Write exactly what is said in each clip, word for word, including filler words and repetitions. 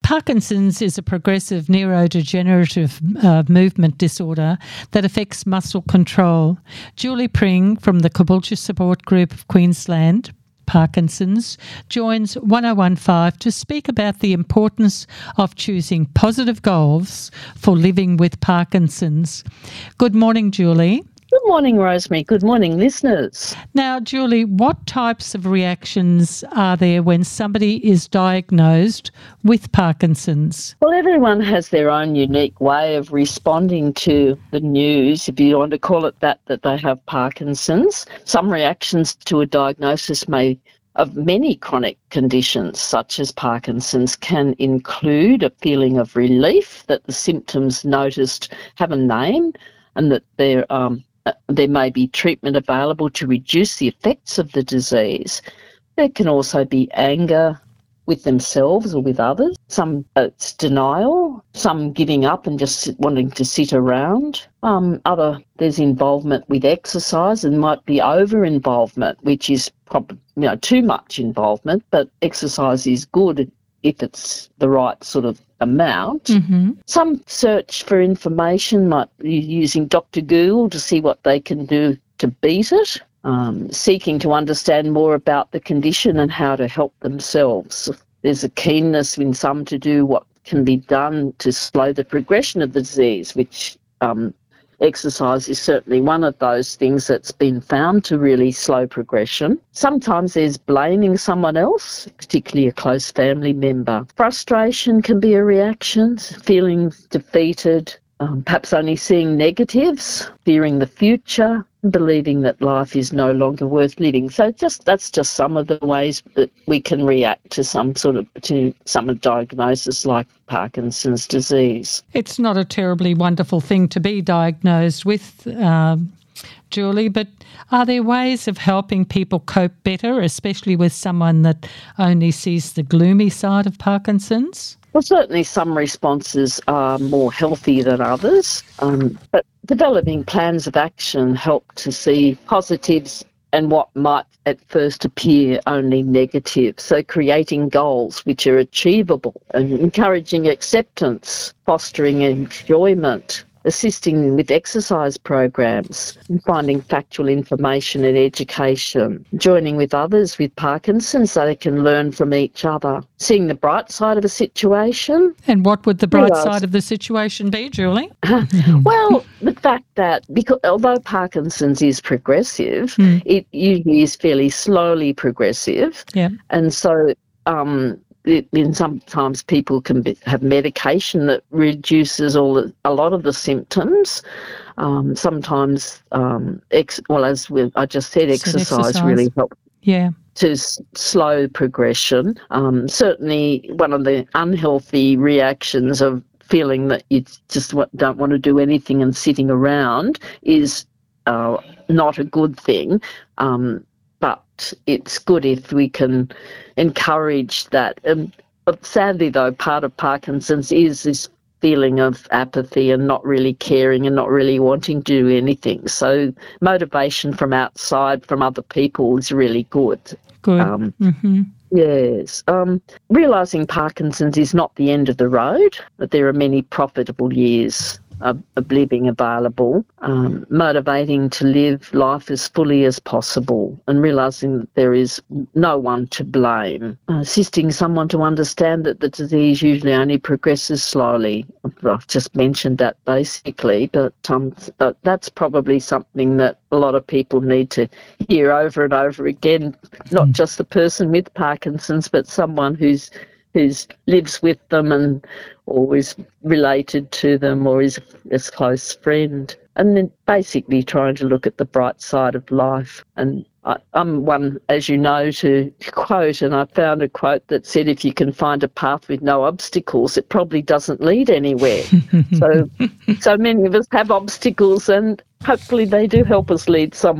Parkinson's is a progressive neurodegenerative uh, movement disorder that affects muscle control. Julie Pring from the Caboolture Support Group of Queensland, Parkinson's, joins one oh one five to speak about the importance of choosing positive goals for living with Parkinson's. Good morning, Julie. Good morning, Rosemary. Good morning, listeners. Now, Julie, what types of reactions are there when somebody is diagnosed with Parkinson's? Well, everyone has their own unique way of responding to the news, if you want to call it that, that they have Parkinson's. Some reactions to a diagnosis may of many chronic conditions, such as Parkinson's, can include a feeling of relief that the symptoms noticed have a name and that they're um, there may be treatment available to reduce the effects of the disease. There can also be anger with themselves or with others. Some uh, it's denial, some giving up and just wanting to sit around. Um, other, there's involvement with exercise and might be over-involvement, which is probably, you know, too much involvement, but exercise is good if it's the right sort of amount. Mm-hmm. Some search for information, might be using Doctor Google to see what they can do to beat it, um, seeking to understand more about the condition and how to help themselves. There's a keenness in some to do what can be done to slow the progression of the disease, which um, exercise is certainly one of those things that's been found to really slow progression. Sometimes there's blaming someone else, particularly a close family member. Frustration can be a reaction, feeling defeated, um, perhaps only seeing negatives, fearing the future, believing that life is no longer worth living. So just that's just some of the ways that we can react to some sort of to some diagnosis like Parkinson's disease. It's not a terribly wonderful thing to be diagnosed with, um, Julie, but are there ways of helping people cope better, especially with someone that only sees the gloomy side of Parkinson's? Well, certainly some responses are more healthy than others, um, but developing plans of action help to see positives and what might at first appear only negative. So creating goals which are achievable and encouraging acceptance, fostering enjoyment, assisting with exercise programs, and finding factual information and education, joining with others with Parkinson's so they can learn from each other, seeing the bright side of a situation. And what would the bright Realize- side of the situation be, Julie? Well, the fact that because although Parkinson's is progressive, Mm. it usually is fairly slowly progressive. Yeah. And so um, it, and sometimes people can be, have medication that reduces all the, a lot of the symptoms. Um, sometimes, um, ex, well, as we, I just said, exercise, exercise. really helps Yeah. to s- slow progression. Um, certainly one of the unhealthy reactions of feeling that you just w- don't want to do anything and sitting around is uh, not a good thing. Um, but it's good if we can encourage that. Um, but sadly, though, part of Parkinson's is this feeling of apathy and not really caring and not really wanting to do anything. So motivation from outside, from other people, is really good. Good. Um, Mm-hmm. Yes. Um, realising Parkinson's is not the end of the road, but there are many profitable years of, of living available, um, motivating to live life as fully as possible and realising that there is no one to blame, uh, assisting someone to understand that the disease usually only progresses slowly. I've just mentioned that basically, but, um, but that's probably something that a lot of people need to hear over and over again, not just the person with Parkinson's, but someone who's who's lives with them and or is related to them or is a close friend. And then basically trying to look at the bright side of life. And I, I'm one, as you know, to quote, and I found a quote that said, if you can find a path with no obstacles, it probably doesn't lead anywhere. so, so many of us have obstacles and hopefully they do help us lead somewhere.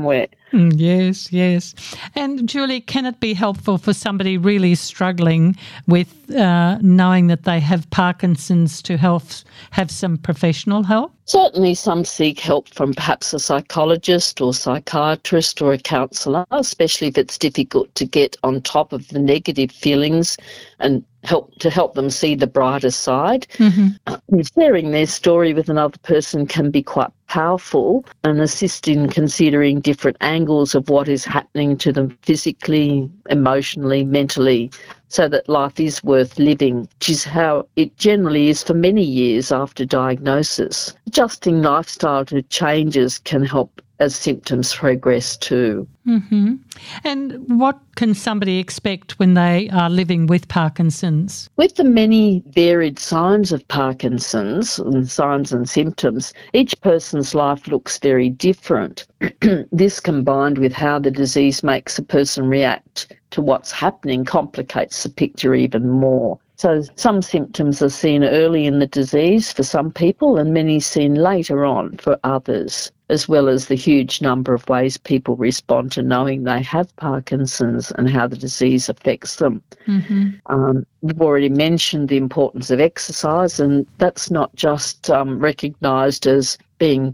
Mm, yes, yes. And Julie, can it be helpful for somebody really struggling with uh, knowing that they have Parkinson's to help have some professional help? Certainly some seek help from perhaps a psychologist or psychiatrist or a counsellor, especially if it's difficult to get on top of the negative feelings and help to help them see the brighter side. Mm-hmm. Uh, sharing their story with another person can be quite powerful and assist in considering different angles of what is happening to them physically, emotionally, mentally, so that life is worth living, which is how it generally is for many years after diagnosis. Adjusting lifestyle to changes can help as symptoms progress too. Mm-hmm. And what can somebody expect when they are living with Parkinson's? With the many varied signs of Parkinson's and signs and symptoms, each person's life looks very different. This, combined with how the disease makes a person react to what's happening, complicates the picture even more. So some symptoms are seen early in the disease for some people and many seen later on for others, as well as the huge number of ways people respond to knowing they have Parkinson's and how the disease affects them. Mm-hmm. Um, we've already mentioned the importance of exercise, and that's not just um, recognised as being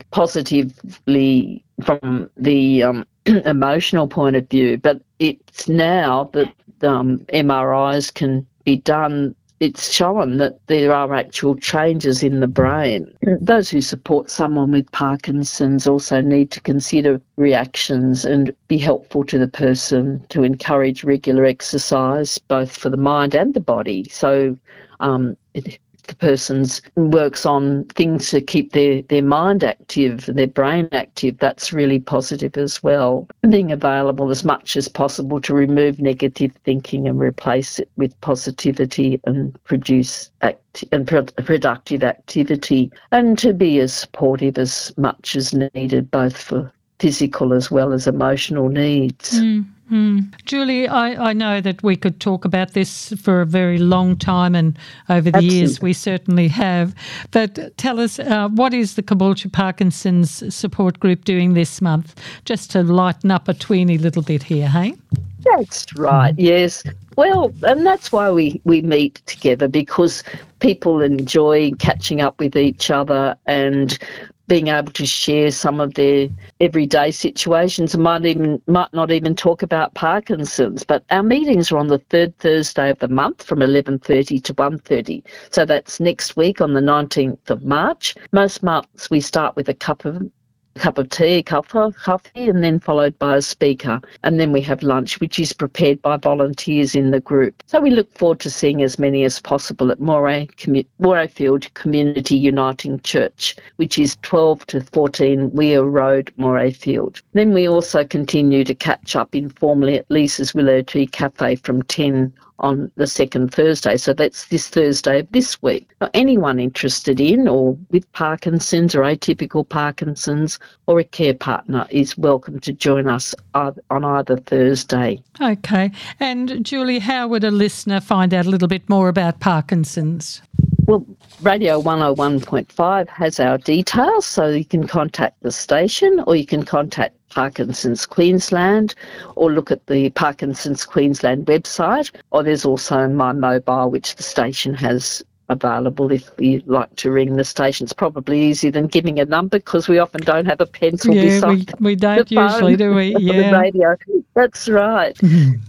positively from the um, emotional point of view, but it's now that um, M R Is can be done. It's shown that there are actual changes in the brain. Those who support someone with Parkinson's also need to consider reactions and be helpful to the person to encourage regular exercise, both for the mind and the body. So um, it, the person works on things to keep their, their mind active, their brain active, that's really positive as well. Being available as much as possible to remove negative thinking and replace it with positivity and produce act- and pro- productive activity, and to be as supportive as much as needed, both for physical as well as emotional needs. Mm. Mm. Julie, I, I know that we could talk about this for a very long time, and over the Absolutely. years we certainly have. But tell us, uh, what is the Caboolture Parkinson's support group doing this month, just to lighten up a tweeny little bit here, hey? That's right, yes. Well, and that's why we, we meet together, because people enjoy catching up with each other and being able to share some of their everyday situations, and might even might not even talk about Parkinson's. But our meetings are on the third Thursday of the month from eleven thirty to one thirty. So that's next week on the nineteenth of March. Most months we start with a cup of a cup of tea, a cup of coffee, and then followed by a speaker. And then we have lunch, which is prepared by volunteers in the group. So we look forward to seeing as many as possible at Moray Commu- Morayfield Community Uniting Church, which is twelve to fourteen Weir Road, Morayfield. Then we also continue to catch up informally at Lisa's Willow Tree Cafe from ten on the second Thursday. So that's this Thursday of this week. Now, anyone interested in or with Parkinson's or atypical Parkinson's or a care partner is welcome to join us on either Thursday. Okay. And Julie, how would a listener find out a little bit more about Parkinson's? Well, Radio one oh one point five has our details, so you can contact the station or you can contact Parkinson's Queensland or look at the Parkinson's Queensland website, or there's also my mobile, which the station has available if you like to ring the station. It's probably easier than giving a number because we often don't have a pencil yeah, beside we, we don't the phone usually, do we? or Yeah. the radio. That's right.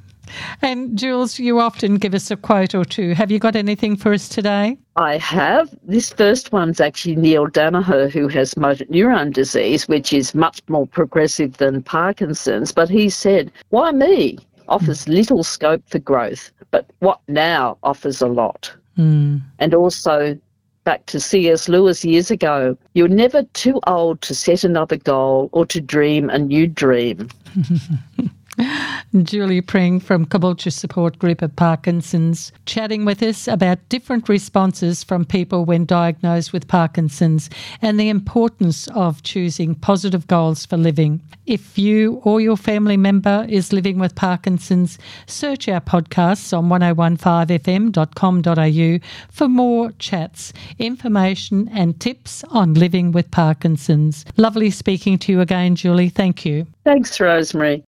And Jules, you often give us a quote or two. Have you got anything for us today? I have. This first one's actually Neil Danaher, who has motor neuron disease, which is much more progressive than Parkinson's. But he said, "Why me? Offers little scope for growth, but what now offers a lot." Mm. And also, back to C S Lewis years ago, "You're never too old to set another goal or to dream a new dream." Julie Pring from Caboolture Support Group of Parkinson's, chatting with us about different responses from people when diagnosed with Parkinson's and the importance of choosing positive goals for living. If you or your family member is living with Parkinson's, search our podcasts on ten fifteen f m dot com dot a u for more chats, information and tips on living with Parkinson's. Lovely speaking to you again, Julie. Thank you. Thanks, Rosemary.